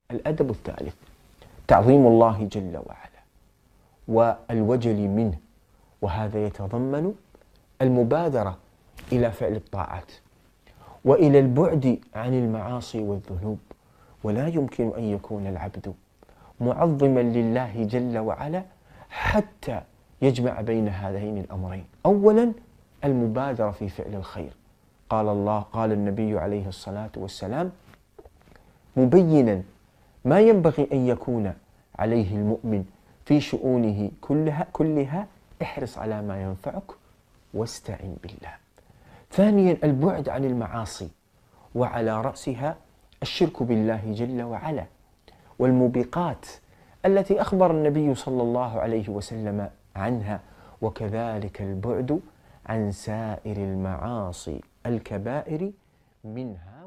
الأدب الثالث تعظيم الله جل وعلا والوجل منه، وهذا يتضمن المبادرة إلى فعل الطاعات وإلى البعد عن المعاصي والذنوب. ولا يمكن أن يكون العبد معظما لله جل وعلا حتى يجمع بين هذين الأمرين. أولا المبادرة في فعل الخير. قال النبي عليه الصلاة والسلام مبينا ما ينبغي أن يكون عليه المؤمن في شؤونه كلها: احرص على ما ينفعك واستعن بالله. ثانيا البعد عن المعاصي، وعلى رأسها الشرك بالله جل وعلا والموبقات التي أخبر النبي صلى الله عليه وسلم عنها، وكذلك البعد عن سائر المعاصي الكبائر منها